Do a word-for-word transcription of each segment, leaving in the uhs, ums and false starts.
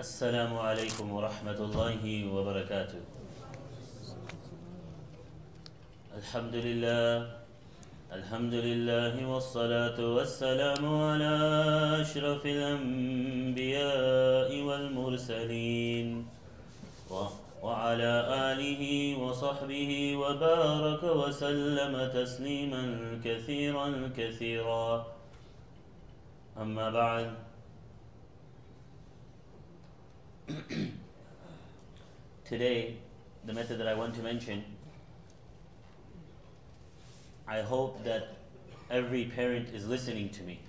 السلام عليكم ورحمة الله وبركاته. الحمد لله الحمد لله والصلاة والسلام على أشرف الأنبياء والمرسلين وعلى آله وصحبه وبارك وسلم تسليما كثيرا كثيرا. أما بعد. Today, the method that I want to mention, I hope that every parent is listening to me,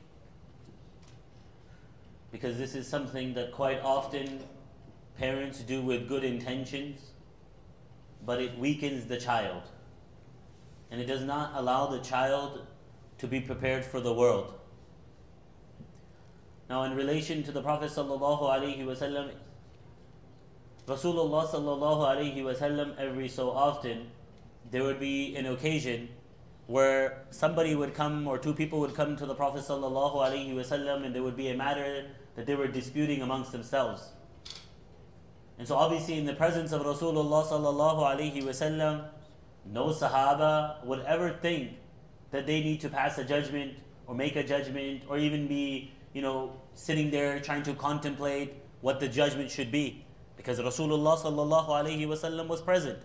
because this is something that quite often parents do with good intentions, but it weakens the child, and it does not allow the child to be prepared for the world. Now, in relation to the Prophet sallallahu alaihi wasallam, Rasulullah sallallahu alaihi wasallam, every so often there would be an occasion where somebody would come, or two people would come to the Prophet sallallahu alaihi wasallam, and there would be a matter that they were disputing amongst themselves. And so obviously in the presence of Rasulullah sallallahu alaihi wasallam, no Sahaba would ever think that they need to pass a judgment or make a judgment, or even be, you know, sitting there trying to contemplate what the judgment should be, because Rasulullah sallallahu alaihi wasallam was present.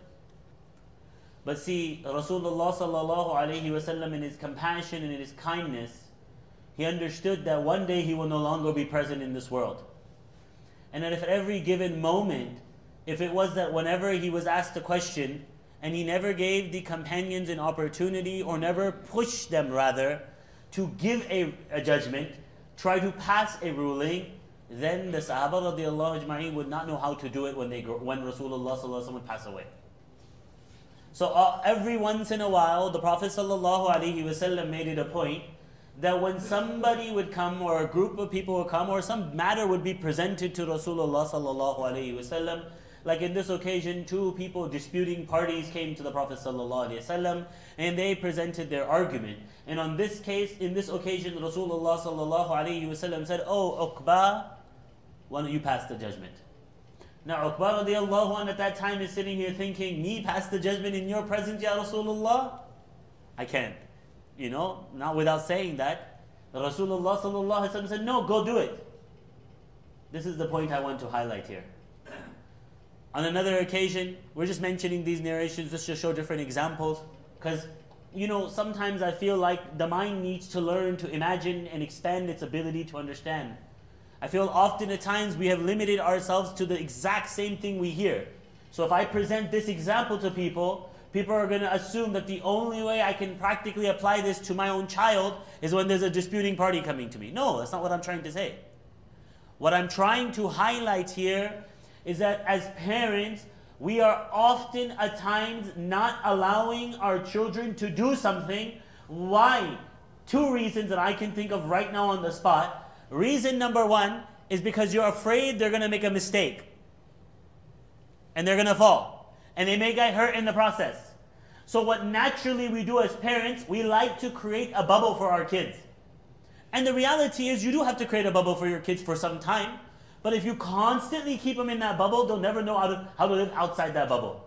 But see, Rasulullah sallallahu alaihi wasallam, in his compassion and in his kindness, he understood that one day he will no longer be present in this world. And that if at every given moment, if it was that whenever he was asked a question, and he never gave the companions an opportunity, or never pushed them rather, to give a, a judgment, try to pass a ruling, then the Sahaba radiallahu ajma'in would not know how to do it when they when Rasulullah sallallahu alaihi wasallam would pass away. So uh, every once in a while, the Prophet sallallahu alaihi wasallam made it a point that when somebody would come, or a group of people would come, or some matter would be presented to Rasulullah sallallahu alaihi wasallam, like in this occasion, two people, disputing parties, came to the Prophet sallallahu alaihi wasallam, and they presented their argument. And on this case, in this occasion, Rasulullah sallallahu alaihi wasallam said, "Oh Uqba, why don't you pass the judgment?" Now Uqba radiallahu anh at that time is sitting here thinking, me pass the judgment in your presence, Ya Rasulullah? I can't. You know, not without saying that. Rasulullah sallallahu alaihi wasallam said, no, go do it. This is the point I want to highlight here. On another occasion, we're just mentioning these narrations just to show different examples, because, you know, sometimes I feel like the mind needs to learn to imagine and expand its ability to understand. I feel often at times we have limited ourselves to the exact same thing we hear. So if I present this example to people, people are going to assume that the only way I can practically apply this to my own child is when there's a disputing party coming to me. No, that's not what I'm trying to say. What I'm trying to highlight here is that as parents, we are often at times not allowing our children to do something. Why? Two reasons that I can think of right now on the spot. Reason number one is because you're afraid they're going to make a mistake, and they're going to fall, and they may get hurt in the process. So what naturally we do as parents, we like to create a bubble for our kids. And the reality is, you do have to create a bubble for your kids for some time. But if you constantly keep them in that bubble, they'll never know how to, how to live outside that bubble.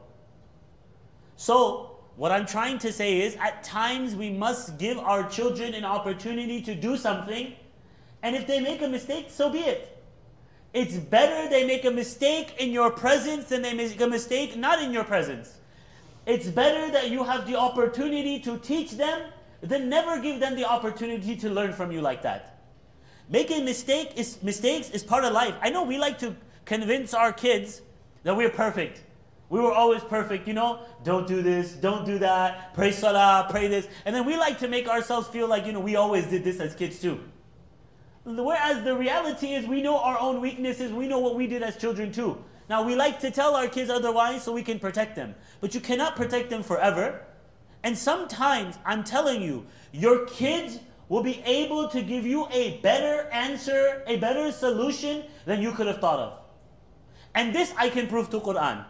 So what I'm trying to say is, at times we must give our children an opportunity to do something. And if they make a mistake, so be it. It's better they make a mistake in your presence than they make a mistake not in your presence. It's better that you have the opportunity to teach them than never give them the opportunity to learn from you like that. Making mistake is, mistakes is part of life. I know we like to convince our kids that we're perfect. We were always perfect, you know. Don't do this, don't do that, pray salah, pray this. And then we like to make ourselves feel like, you know, we always did this as kids too. Whereas the reality is, we know our own weaknesses, we know what we did as children too. Now we like to tell our kids otherwise so we can protect them. But you cannot protect them forever. And sometimes, I'm telling you, your kids will be able to give you a better answer, a better solution than you could have thought of. And this I can prove to Quran.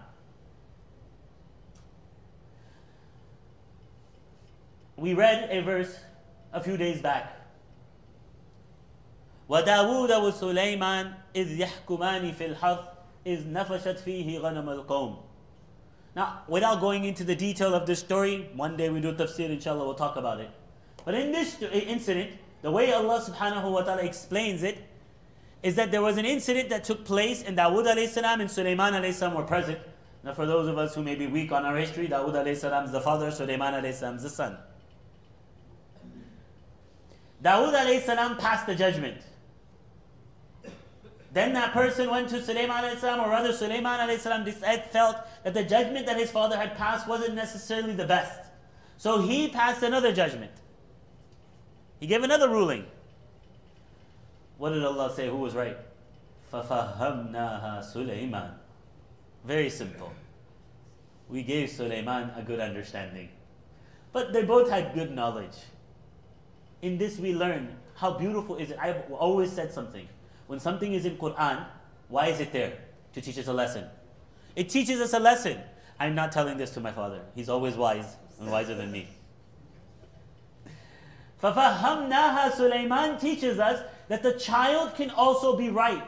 We read a verse a few days back. وَدَاوُودَ وَسُلَيْمَانَ إِذْ يَحْكُمَانِ فِي الْحَرْثِ إِذْ نَفَشَتْ فِيهِ غَنَمَ الْقَوْمِ. Now, without going into the detail of this story, one day we do tafsir, inshallah, we'll talk about it. But in this incident, the way Allah subhanahu wa ta'ala explains it, is that there was an incident that took place and Dawood alayhi salam and Sulaiman alayhi salam were present. Now for those of us who may be weak on our history, Dawood alayhi salam is the father, Sulaiman alayhi salam is the son. Dawood alayhi salam passed the judgment. Then that person went to Sulaiman alayhi salam, or rather Sulaiman alayhi salam felt that the judgment that his father had passed wasn't necessarily the best. So he passed another judgment. He gave another ruling. What did Allah say? Who was right? فَفَهَّمْنَاهَا Sulaiman. Very simple. We gave Sulaiman a good understanding. But they both had good knowledge. In this we learn how beautiful is it. I've always said something. When something is in Quran, why is it there? To teach us a lesson. It teaches us a lesson. I'm not telling this to my father. He's always wise and wiser than me. فَفَهَّمْنَاهَا Sulaiman teaches us that the child can also be right.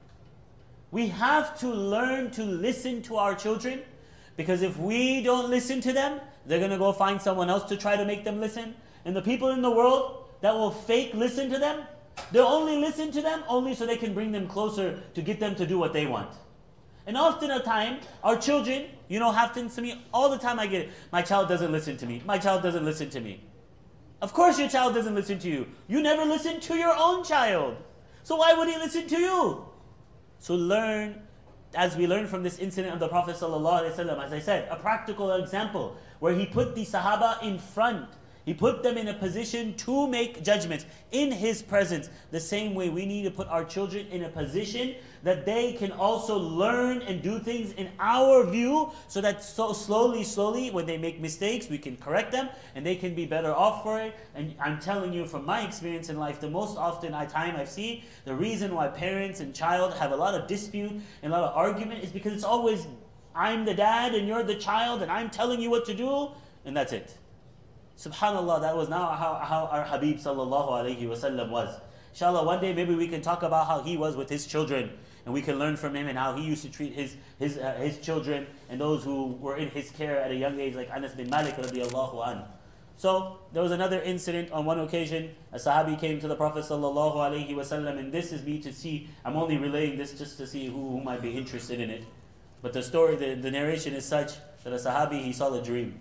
We have to learn to listen to our children, because if we don't listen to them, they're going to go find someone else to try to make them listen. And the people in the world that will fake listen to them, they'll only listen to them only so they can bring them closer to get them to do what they want. And often a time, our children, you know, happens to me all the time. I get it. My child doesn't listen to me. My child doesn't listen to me. Of course your child doesn't listen to you. You never listen to your own child. So why would he listen to you? So learn, as we learn from this incident of the Prophet ﷺ, as I said, a practical example where he put the Sahaba in front. He put them in a position to make judgments in his presence. The same way we need to put our children in a position that they can also learn and do things in our view, so that so slowly, slowly, when they make mistakes, we can correct them and they can be better off for it. And I'm telling you from my experience in life, the most often I time I've seen, the reason why parents and child have a lot of dispute and a lot of argument is because it's always, I'm the dad and you're the child and I'm telling you what to do, and that's it. Subhanallah, that was not how, how our Habib sallallahu alayhi wasallam was. Inshallah, one day maybe we can talk about how he was with his children, and we can learn from him and how he used to treat his his uh, his children and those who were in his care at a young age, like Anas bin Malik radiallahu anhu. So there was another incident on one occasion. A Sahabi came to the Prophet sallallahu alayhi wasallam, and this is me to see. I'm only relaying this just to see who, who might be interested in it. But the story, the, the narration is such that a Sahabi, he saw a dream.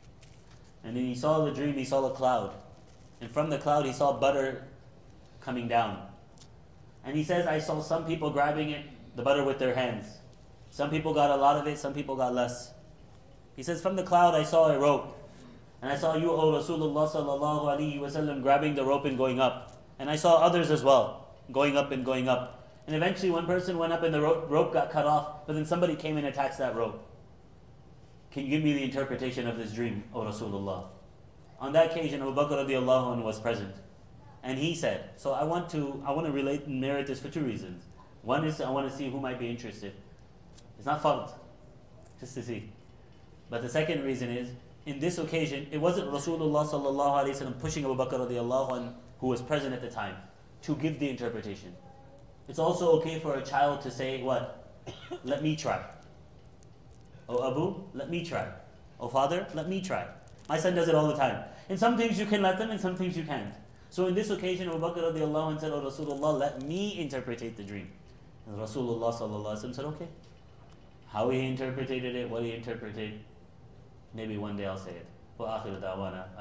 And then he saw the dream, he saw a cloud. And from the cloud he saw butter coming down. And he says, I saw some people grabbing it, the butter with their hands. Some people got a lot of it, some people got less. He says, from the cloud I saw a rope. And I saw you, O Rasulullah sallallahu alaihi wasallam, grabbing the rope and going up. And I saw others as well, going up and going up. And eventually one person went up and the rope, rope got cut off, but then somebody came and attached that rope. Can you give me the interpretation of this dream, O Rasulullah? On that occasion, Abu Bakr radiallahu anhu was present. And he said, so I want to I want to relate and narrate this for two reasons. One is I want to see who might be interested. It's not fard, just to see. But the second reason is, in this occasion, it wasn't Rasulullah sallallahu alayhi wa sallam pushing Abu Bakr radiallahu anhu, who was present at the time, to give the interpretation. It's also okay for a child to say, what? Let me try. Oh Abu, let me try. Oh father, let me try. My son does it all the time. And some things you can let them, and some things you can't. So in this occasion, Abu Bakr radiallahu anhu said, oh Rasulullah, let me interpret the dream. And Rasulullah sallallahu alaihi wasallam said, okay. How he interpreted it, what he interpreted, maybe one day I'll say it. وآخر دعوانا